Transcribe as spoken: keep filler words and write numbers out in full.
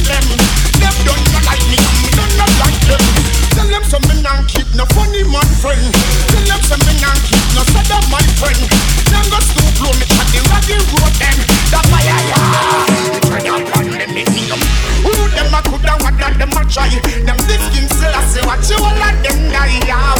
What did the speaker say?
them. Them don't not like me, and me don't not like them. Tell them some me not keep no funny man friend. Tell them some me not keep no sad my friend.